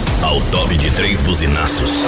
ao top de 3 buzinaços.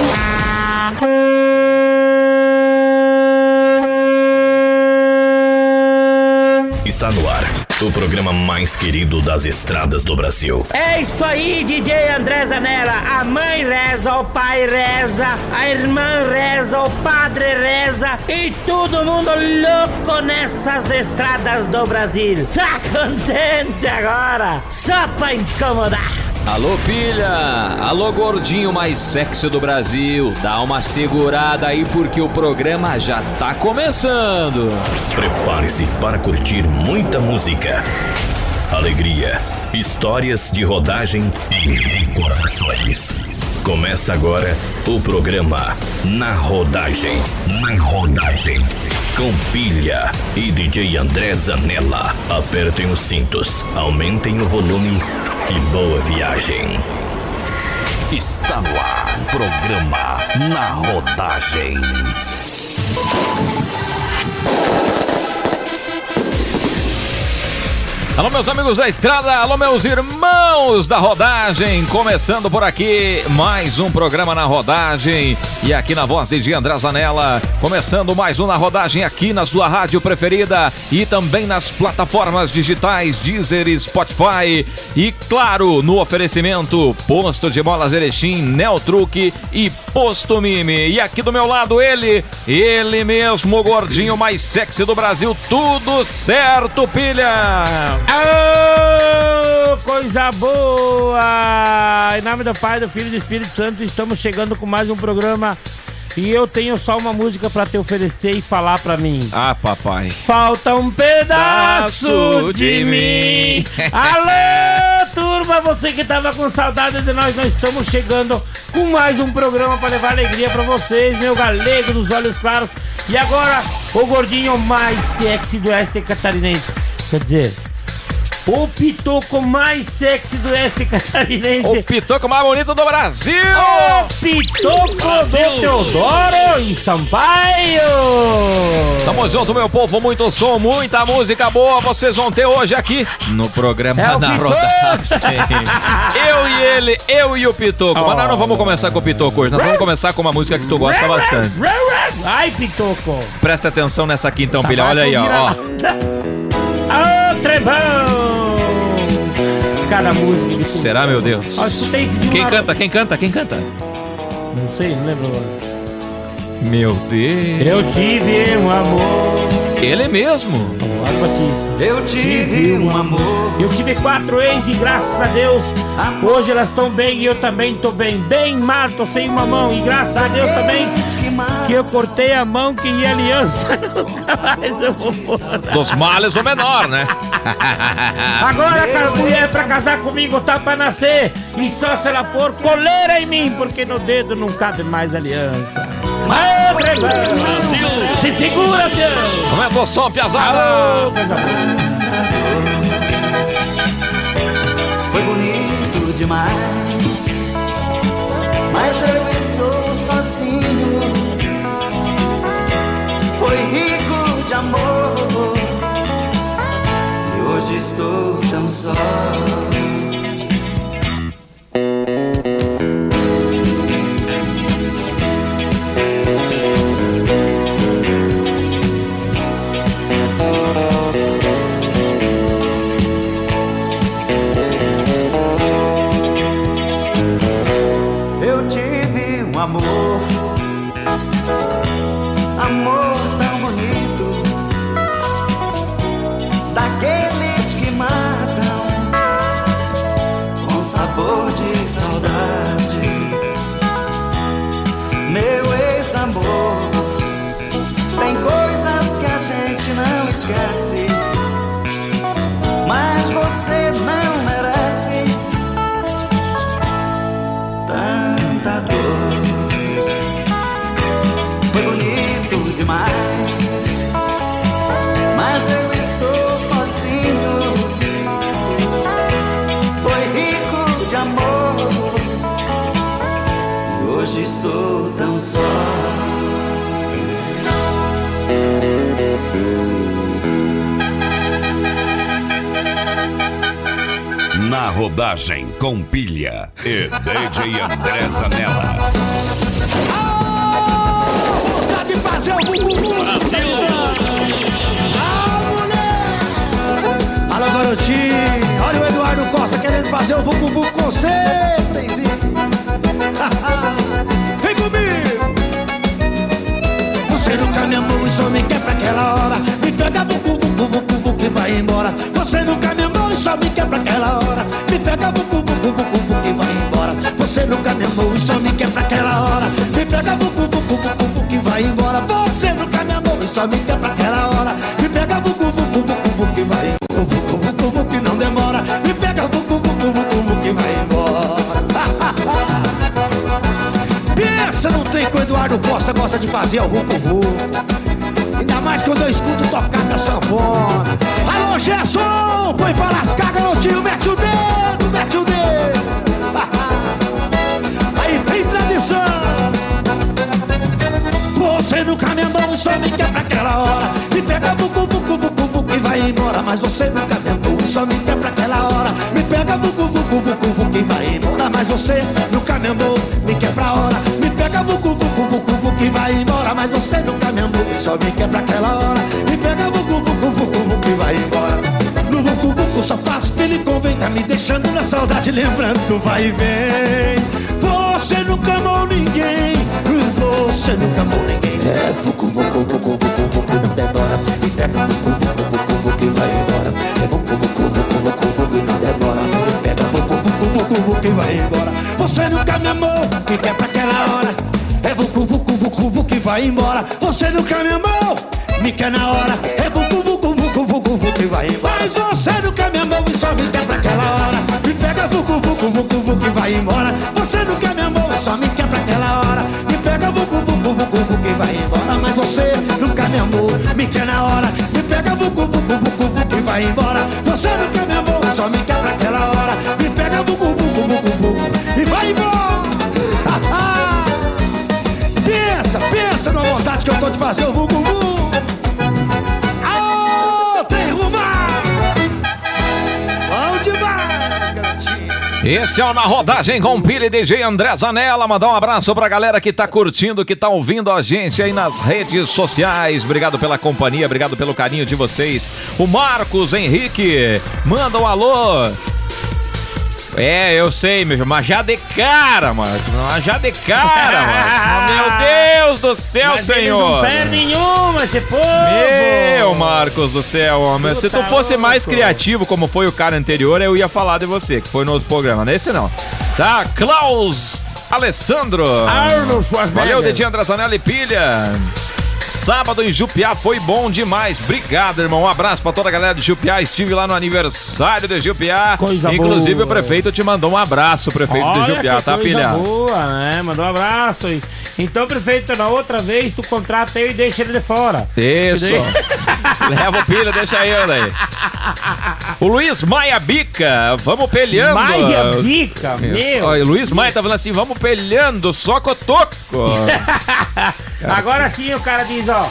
Está no ar o programa mais querido das estradas do Brasil. É isso aí, DJ André Zanella. A mãe reza, o pai reza, a irmã reza, o padre reza e todo mundo louco nessas estradas do Brasil. Tá contente agora? Só pra incomodar. Alô, pilha! Alô, gordinho mais sexy do Brasil! Dá uma segurada aí porque o programa já tá começando! Prepare-se para curtir muita música, alegria, histórias de rodagem e recordações. Começa agora o programa Na Rodagem. Na Rodagem. Com Pilha e DJ André Zanella. Apertem os cintos, aumentem o volume e boa viagem. Está no ar o programa Na Rodagem. Alô, meus amigos da estrada, alô, meus irmãos da rodagem, começando por aqui mais um programa Na Rodagem e aqui na voz de André Zanella, começando mais um Na Rodagem aqui na sua rádio preferida e também nas plataformas digitais Deezer e Spotify e claro, no oferecimento Posto de Bolas Erechim, Neotruque e Posto Mime. E aqui do meu lado ele mesmo, o gordinho mais sexy do Brasil, tudo certo, pilha! Oh, coisa boa! Em nome do Pai, do Filho e do Espírito Santo, estamos chegando com mais um programa e eu tenho só uma música pra te oferecer e falar pra mim. Ah, papai. Falta um pedaço de mim. Alô, turma, você que tava com saudade de nós estamos chegando com mais um programa pra levar alegria pra vocês, meu galego dos olhos claros. E agora, o gordinho mais sexy do oeste catarinense. Quer dizer, o pitoco mais sexy do oeste catarinense. O pitoco mais bonito do Brasil. O pitoco do Teodoro e Sampaio. Tamo junto, meu povo. Muito som, muita música boa vocês vão ter hoje aqui no programa Na Rodagem. Eu e o pitoco. Mas nós não vamos começar com o pitoco hoje. Nós vamos começar com uma música que tu gosta bastante. Ai, pitoco. Presta atenção nessa aqui então, pilha. Olha aí, ó. Ô, trevão! Cada música de será, meu Deus? Ó, escutei esse de Quem canta? Não sei, não lembro agora. Meu Deus. Eu tive um amor. Ele mesmo. Eduardo Batista. Eu tive um amor. Eu tive 4 ex e graças a Deus hoje elas estão bem e eu também tô bem. Bem mal, tô sem uma mão. E graças a Deus também que eu cortei a mão que ia aliança. Nunca mais eu vou pôr. Dos males o menor, né? Agora a mulher pra casar comigo tá pra nascer. E só se ela pôr coleira em mim, porque no dedo não cabe mais aliança. Mas Brasil, se segura, Deus. Aumenta o som, piazada. Foi bonito demais, mas eu estou sozinho. Foi rico de amor e hoje estou tão só. Amor tão bonito, daqueles que matam com sabor de saudade. Meu ex-amor, tem coisas que a gente não esquece, mas você não merece tanta dor. Foi bonito demais, mas eu estou sozinho. Foi rico de amor e hoje estou tão só. Na Rodagem com Pilha e DJ André Zanella. Vontade de fazer o bumbum. Alô, garotinho, olha o Eduardo Costa querendo fazer o bumbum com você, trenzinho. Vem comigo. Você nunca me amou e só me quer pra aquela hora. Me pega bumbum que vai embora. Você nunca me amou e só me quer pra aquela hora. Me pega bumbum que vai embora. Você nunca me amou e só me quer pra aquela hora. Me pega bumbum que vai embora. Você nunca me amou e só me quer pra aquela hora. Me pega bumbum que vai embora. Que não demora, me pega que vai embora. Pensa, não tem que o Eduardo Costa gosta de fazer o vucu. Ainda mais quando eu escuto tocar da sanfona. Alô, Gerson, põe pra lascar, garotinho, mete o dedo, mete o dedo. Aí tem tradição. Você nunca me amou e só me quer pra aquela hora. Me pega que vai embora. Mas você nunca me amou e só me quer pra aquela hora. Me pega que vai embora. Mas você nunca me amou, me quer pra hora. Me pega que vai embora. Mas você nunca me amou e só me quer pra aquela hora. Me pega que vai embora. No vucu só faço o que lhe convém. Tá me deixando na saudade, lembrando vai e vem. Você nunca amou ninguém. Você nunca amou ninguém. É vucu, não demora. Me pega que vai embora. É vucu, não demora. Me pega que vai embora. Você nunca me amou, me quer pra aquela hora. É vucu que vai embora. Você nunca me amou, me quer na hora. É vucu que vai embora. Mas você nunca me amou e só me quer pra aquela hora. Me pega vucu que vai embora. Você nunca me amou e só me quer pra aquela hora. Me pega vucu que vai embora. Mas você nunca me amou, me quer na hora. Me pega vucu que vai embora. Você nunca me amou e só me quer pra aquela hora. Me pega vucu e vai embora. Pensa na vontade que eu tô de fazer o vucu. Tem rumar. Bom demais, garotinho. Esse é o Na Rodagem com Pilha e DJ André Zanella. Mandar um abraço pra galera que tá curtindo, que tá ouvindo a gente aí nas redes sociais. Obrigado pela companhia, obrigado pelo carinho de vocês. O Marcos Henrique manda um alô. É, eu sei, meu, mas já de cara, Marcos. Mas já de cara, Marcos. Meu Deus do céu, mas Senhor. Não perde nenhuma, esse povo. Meu Marcos do céu, homem. Se tu fosse mais criativo, como foi o cara anterior, eu ia falar de você, que foi no outro programa. Nesse não. Tá, Klaus Alessandro. Arnold Schwarzenegger. Valeu, DJ André Zanella e Pilha. Sábado em Jupiá foi bom demais. Obrigado, irmão. Um abraço pra toda a galera de Jupiá. Estive lá no aniversário de Jupiá. Coisa inclusive boa. O prefeito te mandou um abraço, o prefeito de Jupiá, tá, Pilha? Boa, né? Mandou um abraço. Então, prefeito, na outra vez tu contrata ele e deixa ele de fora. Isso. Leva o Pilha, deixa ele aí. O Luiz Maia Bica, vamos pelhando. Maia Bica, meu. O Luiz Maia tá falando assim, vamos pelhando, só cotoco. Agora sim o cara diz, ó,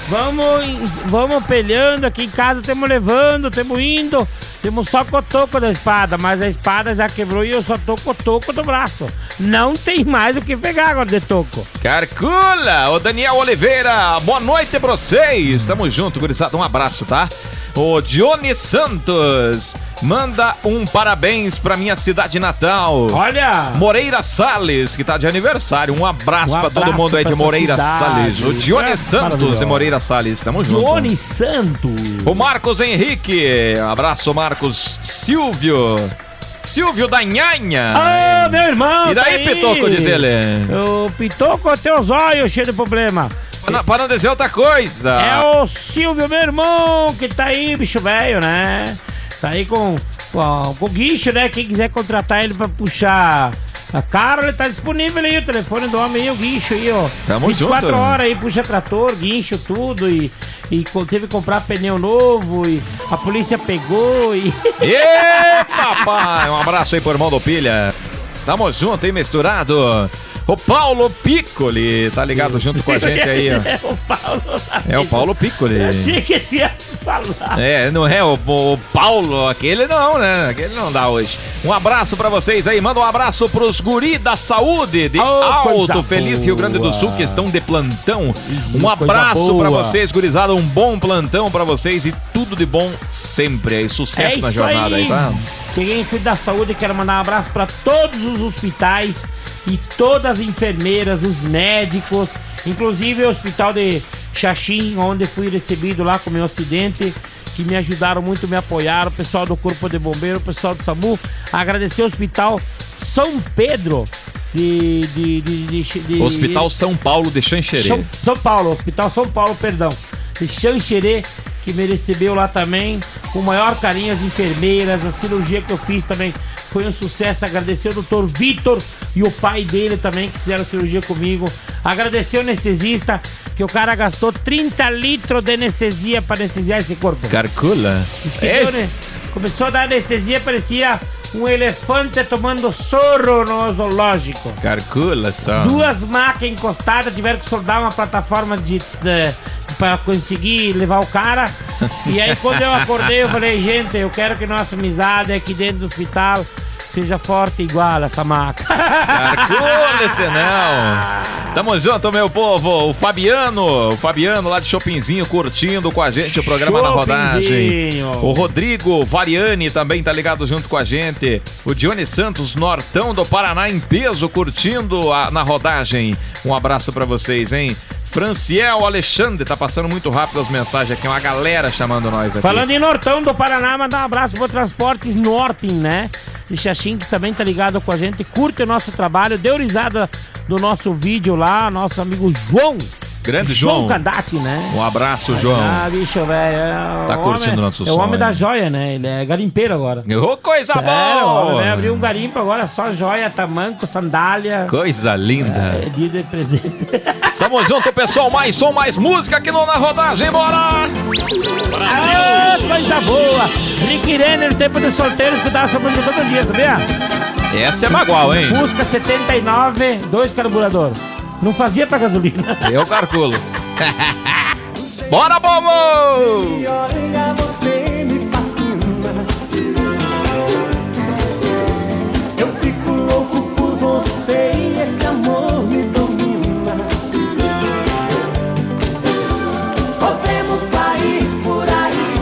vamos pelhando, aqui em casa temos levando, temos indo, temos só cotoco da espada, mas a espada já quebrou e eu só tô cotoco do braço. Não tem mais o que pegar agora de toco. Carcula, o Daniel Oliveira, boa noite pra vocês. Tamo junto, gurizada, um abraço, tá? O Johnny Santos manda um parabéns pra minha cidade natal. Olha! Moreira Salles, que tá de aniversário. Um abraço pra todo mundo aí de Moreira Salles. O Johnny Santos de Moreira Salles. Tamo junto. Johnny Santos. O Marcos Henrique. Abraço, Marcos. Silvio da Nhanha. Ah, meu irmão. E daí, tá Pitoco, diz ele? O Pitoco é teu zóio cheio de problema. Para não dizer outra coisa. É o Silvio, meu irmão, que tá aí, bicho velho, né? Tá aí com o guincho, né? Quem quiser contratar ele pra puxar a cara, ele tá disponível aí, o telefone do homem aí, o guincho aí, ó. Tamo 24 junto. horas aí, puxa trator, guincho, tudo, e teve que comprar pneu novo, e a polícia pegou, e... Ê, papai! Um abraço aí pro irmão do Pilha. Tamo junto e misturado. O Paulo Piccoli tá ligado junto com a gente aí, ó. É o Paulo Piccoli. Eu achei que ele ia falar. Não é o Paulo, aquele não, né? Aquele não dá hoje. Um abraço pra vocês aí, manda um abraço pros guri da saúde de Alto Feliz, Rio Grande do Sul, que estão de plantão. Um abraço pra vocês, gurizada, um bom plantão pra vocês e tudo de bom sempre aí, sucesso na jornada aí, tá? Quem cuida da saúde, quero mandar um abraço pra todos os hospitais e todas as enfermeiras, os médicos, inclusive o hospital de Xaxim, onde fui recebido lá com o meu acidente, que me ajudaram muito, me apoiaram, o pessoal do Corpo de Bombeiro, o pessoal do SAMU. Agradecer ao Hospital São Pedro Hospital São Paulo de Xanxerê. Hospital São Paulo, perdão, de Xanxerê, que me recebeu lá também com o maior carinho, as enfermeiras, a cirurgia que eu fiz também foi um sucesso. Agradecer o Dr. Vitor e o pai dele também, que fizeram a cirurgia comigo. Agradecer o anestesista, que o cara gastou 30 litros de anestesia para anestesiar esse corpo. Carcula. Começou a dar anestesia, parecia um elefante tomando soro no zoológico. Carcula só. 2 macas encostadas, tiveram que soldar uma plataforma para conseguir levar o cara. E aí quando eu acordei, eu falei, gente, eu quero que nossa amizade aqui dentro do hospital seja forte igual essa maca. Carcula, senão. Tamo junto, meu povo. O Fabiano lá de Chopinzinho curtindo com a gente o programa Na Rodagem. O Rodrigo Variani também tá ligado junto com a gente. O Dione Santos, Nortão do Paraná em peso, curtindo Na Rodagem. Um abraço pra vocês, hein? Franciel Alexandre, tá passando muito rápido as mensagens aqui, uma galera chamando nós aqui. Falando em Nortão do Paraná, mandar um abraço pro Transportes Norten, né? De Xaxim, que também tá ligado com a gente, curte o nosso trabalho, deu risada do nosso vídeo lá, nosso amigo João. Grande João Candati, né? Um abraço, João. Bicho, velho. Tá curtindo o nosso som. É o homem da joia, né? Ele é garimpeiro agora. Coisa boa! Vai abrir um garimpo agora, só joia, tamanco, sandália. Coisa linda. É dia de presente. Tamo junto, pessoal. Mais som, mais música aqui no Na Rodagem. Bora! Brasil! Coisa boa! Rick Renner, no tempo dos solteiros, que dava essa música todo dia, sabia? Essa é bagual, hein? Fusca 79, 2 carburador. Não fazia pra gasolina. Eu calculo. Bora, povo! Olha, você me fascina. Eu fico louco por você e esse amor me domina. Podemos sair por aí,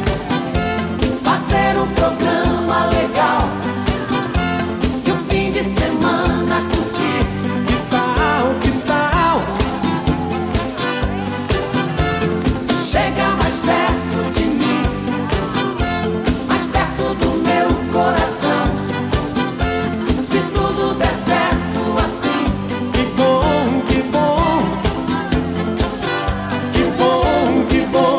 fazer um programa legal, e o fim de semana curtir. Que tal? Chega mais perto de mim, mais perto do meu coração. Se tudo der certo assim, que bom, que bom, que bom, que bom.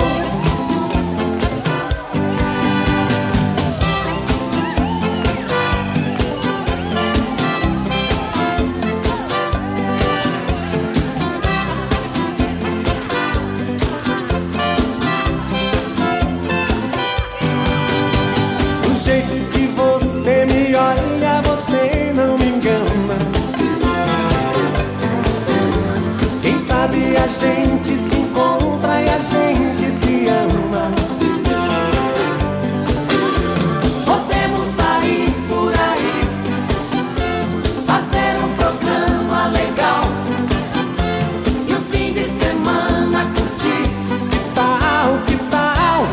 Do jeito que você me olha, você não me engana. Quem sabe a gente se encontra e a gente se ama. Podemos sair por aí, fazer um programa legal, e o fim de semana curtir. Que tal, que tal?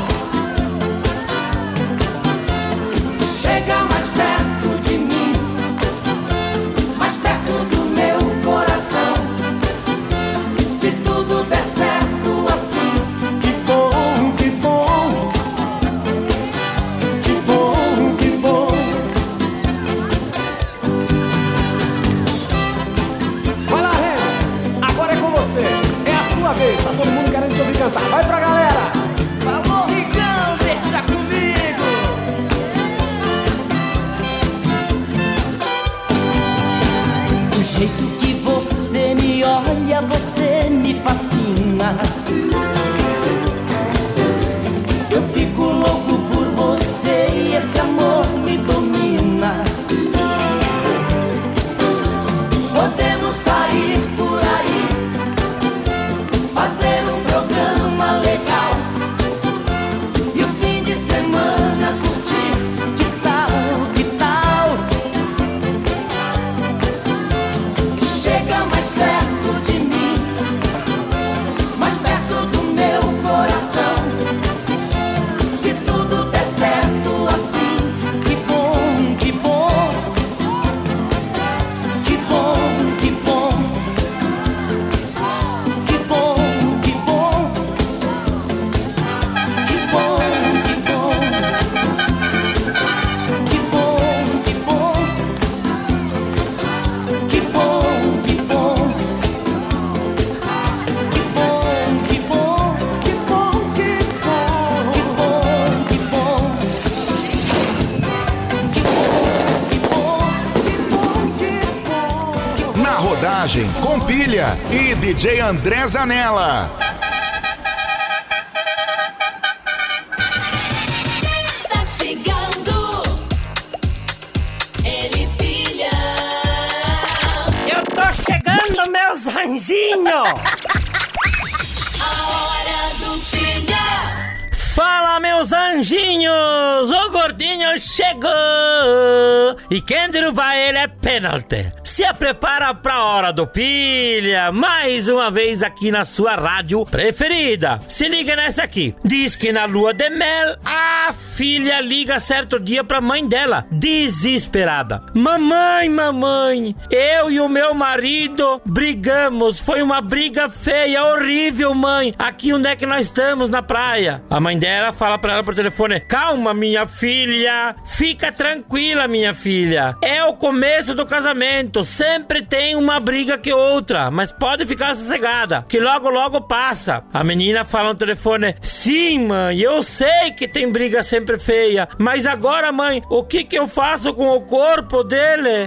Chega mais perto de mim, mais perto do meu coração. Se tudo der certo assim, que bom, que bom, que bom, que bom. Vai lá, Renan, agora é com você, é a sua vez, tá todo mundo querendo te ouvir cantar. Vai pra galera! Vamos, Ricão, deixa comigo! Do jeito que você me olha, você me fascina. Eu fico louco por você e esse amor me domina. rodagem com Pilha e DJ André Zanella. Tá chegando, ele Pilha. Eu tô chegando, meus anjinhos! A hora do Pilha. Fala, meus anjinhos! O gordinho chegou! E quem derrubar ele é pênalti. Se prepara pra hora do Pilha, mais uma vez aqui na sua rádio preferida. Se liga nessa aqui. Diz que na lua de mel, a filha liga certo dia pra mãe dela, desesperada. Mamãe, eu e o meu marido brigamos. Foi uma briga feia, horrível, mãe. Aqui onde é que nós estamos, na praia. A mãe dela fala pra ela por telefone: calma, minha filha, fica tranquila, minha filha, é o começo do casamento, sempre tem uma briga que outra, mas pode ficar sossegada, que logo logo passa. A menina fala no telefone: sim, mãe, eu sei que tem briga sempre feia, mas agora, mãe, o que eu faço com o corpo dele?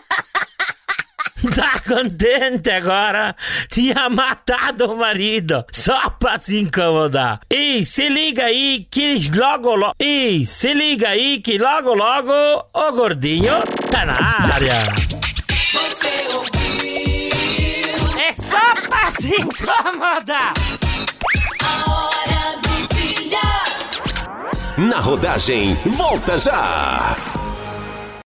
Tá contente agora? Tinha matado o marido só pra se incomodar. E se liga aí que logo logo o gordinho tá na área. Você ouviu? É só pra se incomodar. A hora do Pilha. Na rodagem, volta já!